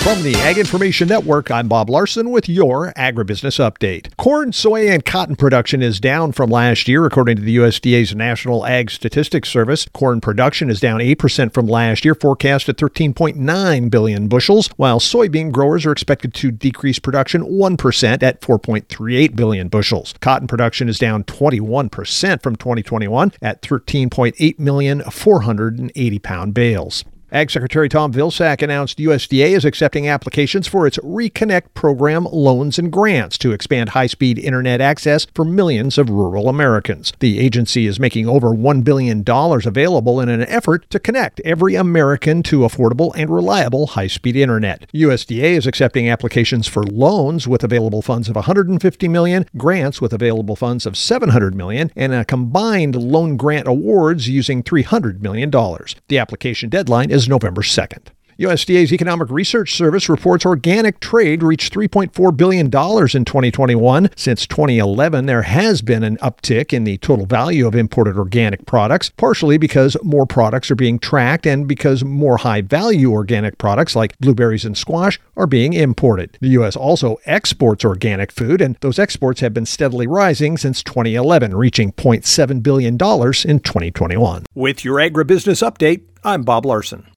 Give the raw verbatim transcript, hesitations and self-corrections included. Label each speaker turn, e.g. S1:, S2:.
S1: From the Ag Information Network, I'm Bob Larson with your Agribusiness Update. Corn, soy, and cotton production is down from last year, according to the U S D A's National Ag Statistics Service. Corn production is down eight percent from last year, forecast at thirteen point nine billion bushels, while soybean growers are expected to decrease production one percent at four point three eight billion bushels. Cotton production is down twenty-one percent from twenty twenty-one at thirteen point eight million four hundred eighty pound bales. Ag Secretary Tom Vilsack announced U S D A is accepting applications for its Reconnect program loans and grants to expand high-speed internet access for millions of rural Americans. The agency is making over one billion dollars available in an effort to connect every American to affordable and reliable high-speed internet. U S D A is accepting applications for loans with available funds of one hundred fifty million dollars, grants with available funds of seven hundred million dollars, and a combined loan grant awards using three hundred million dollars. The application deadline is is November second. U S D A's Economic Research Service reports organic trade reached three point four billion dollars in twenty twenty-one. Since twenty eleven, there has been an uptick in the total value of imported organic products, partially because more products are being tracked and because more high-value organic products like blueberries and squash are being imported. The U S also exports organic food, and those exports have been steadily rising since twenty eleven, reaching zero point seven billion dollars in twenty twenty-one. With your Agribusiness Update, I'm Bob Larson.